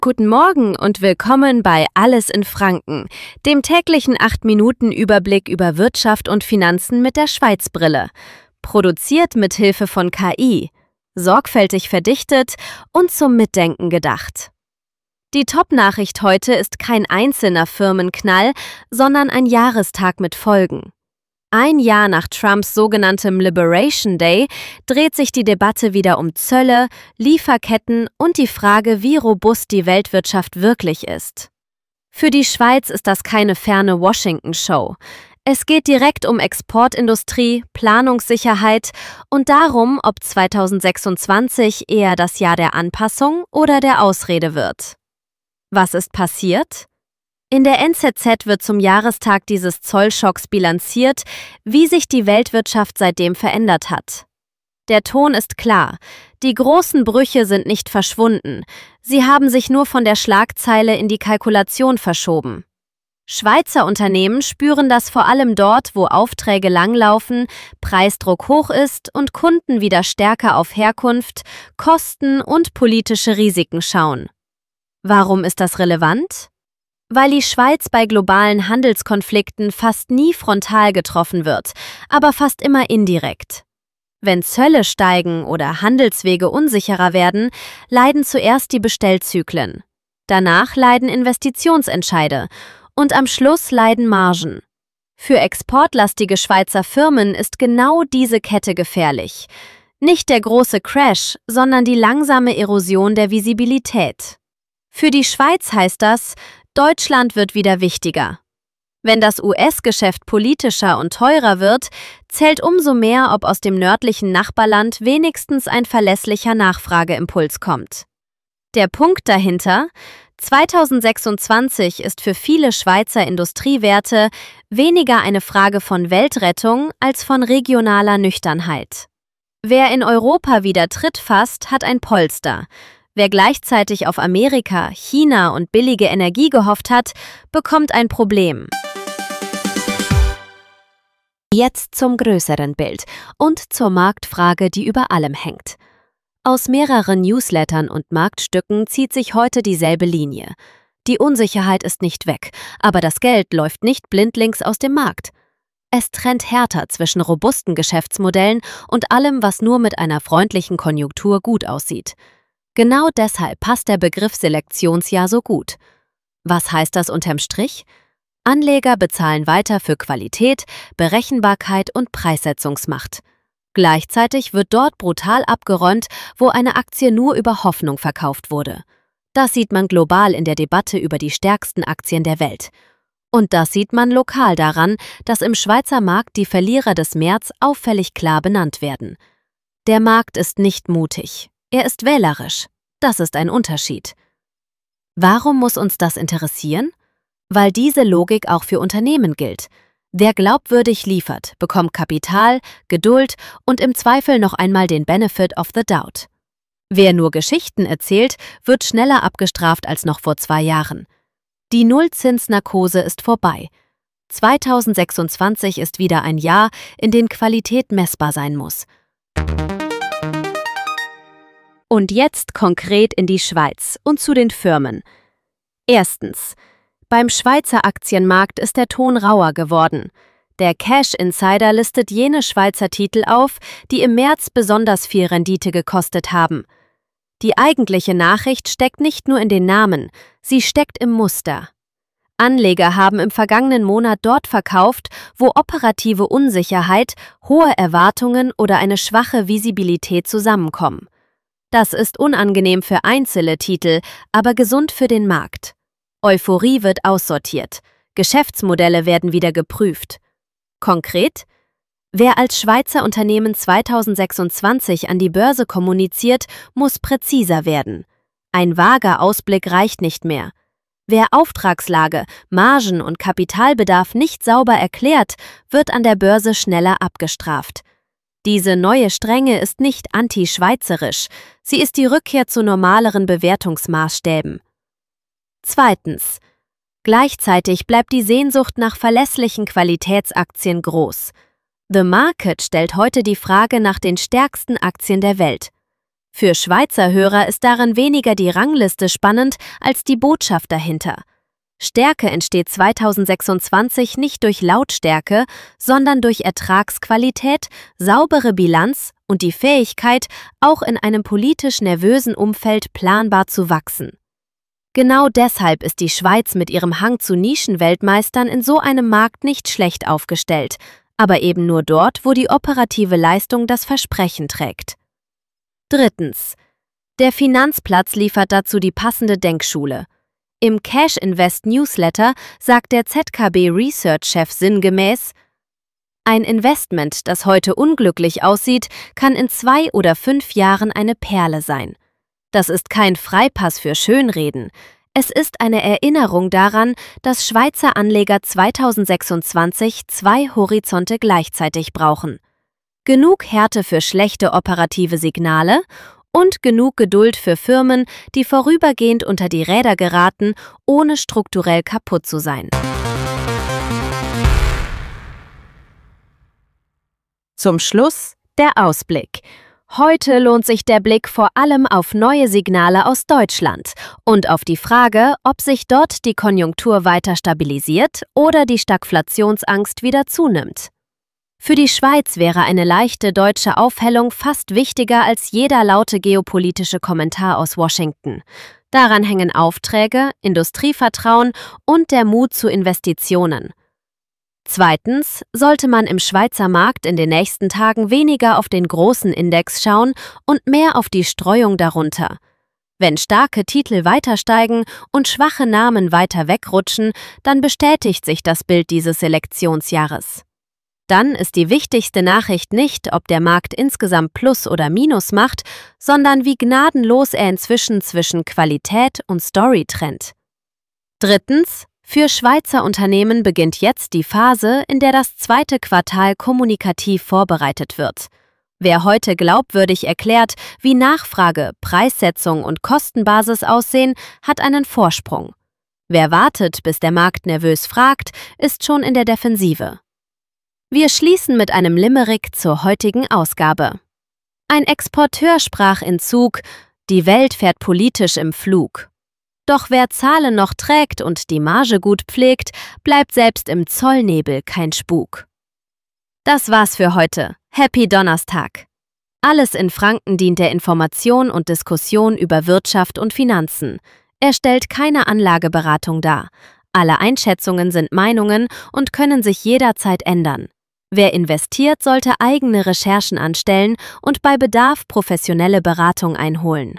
Guten Morgen und willkommen bei Alles in Franken, dem täglichen 8-Minuten-Überblick über Wirtschaft und Finanzen mit der Schweiz-Brille. Produziert mit Hilfe von KI, sorgfältig verdichtet und zum Mitdenken gedacht. Die Top-Nachricht heute ist kein einzelner Firmenknall, sondern ein Jahrestag mit Folgen. Ein Jahr nach Trumps sogenanntem Liberation Day dreht sich die Debatte wieder um Zölle, Lieferketten und die Frage, wie robust die Weltwirtschaft wirklich ist. Für die Schweiz ist das keine ferne Washington-Show. Es geht direkt um Exportindustrie, Planungssicherheit und darum, ob 2026 eher das Jahr der Anpassung oder der Ausrede wird. Was ist passiert? In der NZZ wird zum Jahrestag dieses Zollschocks bilanziert, wie sich die Weltwirtschaft seitdem verändert hat. Der Ton ist klar, die großen Brüche sind nicht verschwunden, sie haben sich nur von der Schlagzeile in die Kalkulation verschoben. Schweizer Unternehmen spüren das vor allem dort, wo Aufträge langlaufen, Preisdruck hoch ist und Kunden wieder stärker auf Herkunft, Kosten und politische Risiken schauen. Warum ist das relevant? Weil die Schweiz bei globalen Handelskonflikten fast nie frontal getroffen wird, aber fast immer indirekt. Wenn Zölle steigen oder Handelswege unsicherer werden, leiden zuerst die Bestellzyklen. Danach leiden Investitionsentscheide und am Schluss leiden Margen. Für exportlastige Schweizer Firmen ist genau diese Kette gefährlich. Nicht der große Crash, sondern die langsame Erosion der Visibilität. Für die Schweiz heißt das, Deutschland wird wieder wichtiger. Wenn das US-Geschäft politischer und teurer wird, zählt umso mehr, ob aus dem nördlichen Nachbarland wenigstens ein verlässlicher Nachfrageimpuls kommt. Der Punkt dahinter: 2026 ist für viele Schweizer Industriewerte weniger eine Frage von Weltrettung als von regionaler Nüchternheit. Wer in Europa wieder Tritt fasst, hat ein Polster. Wer gleichzeitig auf Amerika, China und billige Energie gehofft hat, bekommt ein Problem. Jetzt zum größeren Bild und zur Marktfrage, die über allem hängt. Aus mehreren Newslettern und Marktstücken zieht sich heute dieselbe Linie. Die Unsicherheit ist nicht weg, aber das Geld läuft nicht blindlings aus dem Markt. Es trennt härter zwischen robusten Geschäftsmodellen und allem, was nur mit einer freundlichen Konjunktur gut aussieht. Genau deshalb passt der Begriff Selektionsjahr so gut. Was heißt das unterm Strich? Anleger bezahlen weiter für Qualität, Berechenbarkeit und Preissetzungsmacht. Gleichzeitig wird dort brutal abgeräumt, wo eine Aktie nur über Hoffnung verkauft wurde. Das sieht man global in der Debatte über die stärksten Aktien der Welt. Und das sieht man lokal daran, dass im Schweizer Markt die Verlierer des März auffällig klar benannt werden. Der Markt ist nicht mutig. Er ist wählerisch. Das ist ein Unterschied. Warum muss uns das interessieren? Weil diese Logik auch für Unternehmen gilt. Wer glaubwürdig liefert, bekommt Kapital, Geduld und im Zweifel noch einmal den Benefit of the doubt. Wer nur Geschichten erzählt, wird schneller abgestraft als noch vor 2 Jahren. Die Nullzinsnarkose ist vorbei. 2026 ist wieder ein Jahr, in dem Qualität messbar sein muss. Und jetzt konkret in die Schweiz und zu den Firmen. Erstens. Beim Schweizer Aktienmarkt ist der Ton rauer geworden. Der Cash Insider listet jene Schweizer Titel auf, die im März besonders viel Rendite gekostet haben. Die eigentliche Nachricht steckt nicht nur in den Namen, sie steckt im Muster. Anleger haben im vergangenen Monat dort verkauft, wo operative Unsicherheit, hohe Erwartungen oder eine schwache Visibilität zusammenkommen. Das ist unangenehm für einzelne Titel, aber gesund für den Markt. Euphorie wird aussortiert. Geschäftsmodelle werden wieder geprüft. Konkret: Wer als Schweizer Unternehmen 2026 an die Börse kommuniziert, muss präziser werden. Ein vager Ausblick reicht nicht mehr. Wer Auftragslage, Margen und Kapitalbedarf nicht sauber erklärt, wird an der Börse schneller abgestraft. Diese neue Strenge ist nicht anti-schweizerisch, sie ist die Rückkehr zu normaleren Bewertungsmaßstäben. Zweitens. Gleichzeitig bleibt die Sehnsucht nach verlässlichen Qualitätsaktien groß. The Market stellt heute die Frage nach den stärksten Aktien der Welt. Für Schweizer Hörer ist darin weniger die Rangliste spannend als die Botschaft dahinter. Stärke entsteht 2026 nicht durch Lautstärke, sondern durch Ertragsqualität, saubere Bilanz und die Fähigkeit, auch in einem politisch nervösen Umfeld planbar zu wachsen. Genau deshalb ist die Schweiz mit ihrem Hang zu Nischenweltmeistern in so einem Markt nicht schlecht aufgestellt, aber eben nur dort, wo die operative Leistung das Versprechen trägt. Drittens. Der Finanzplatz liefert dazu die passende Denkschule. Im Cash Invest Newsletter sagt der ZKB Research-Chef sinngemäß: Ein Investment, das heute unglücklich aussieht, kann in 2 oder 5 Jahren eine Perle sein. Das ist kein Freipass für Schönreden. Es ist eine Erinnerung daran, dass Schweizer Anleger 2026 2 Horizonte gleichzeitig brauchen. Genug Härte für schlechte operative Signale und genug Geduld für Firmen, die vorübergehend unter die Räder geraten, ohne strukturell kaputt zu sein. Zum Schluss der Ausblick. Heute lohnt sich der Blick vor allem auf neue Signale aus Deutschland und auf die Frage, ob sich dort die Konjunktur weiter stabilisiert oder die Stagflationsangst wieder zunimmt. Für die Schweiz wäre eine leichte deutsche Aufhellung fast wichtiger als jeder laute geopolitische Kommentar aus Washington. Daran hängen Aufträge, Industrievertrauen und der Mut zu Investitionen. Zweitens sollte man im Schweizer Markt in den nächsten Tagen weniger auf den großen Index schauen und mehr auf die Streuung darunter. Wenn starke Titel weiter steigen und schwache Namen weiter wegrutschen, dann bestätigt sich das Bild dieses Selektionsjahres. Dann ist die wichtigste Nachricht nicht, ob der Markt insgesamt Plus oder Minus macht, sondern wie gnadenlos er inzwischen zwischen Qualität und Story trennt. Drittens. Für Schweizer Unternehmen beginnt jetzt die Phase, in der das zweite Quartal kommunikativ vorbereitet wird. Wer heute glaubwürdig erklärt, wie Nachfrage, Preissetzung und Kostenbasis aussehen, hat einen Vorsprung. Wer wartet, bis der Markt nervös fragt, ist schon in der Defensive. Wir schließen mit einem Limerick zur heutigen Ausgabe. Ein Exporteur sprach in Zug: Die Welt fährt politisch im Flug. Doch wer Zahlen noch trägt und die Marge gut pflegt, bleibt selbst im Zollnebel kein Spuk. Das war's für heute. Happy Donnerstag! Alles in Franken dient der Information und Diskussion über Wirtschaft und Finanzen. Er stellt keine Anlageberatung dar. Alle Einschätzungen sind Meinungen und können sich jederzeit ändern. Wer investiert, sollte eigene Recherchen anstellen und bei Bedarf professionelle Beratung einholen.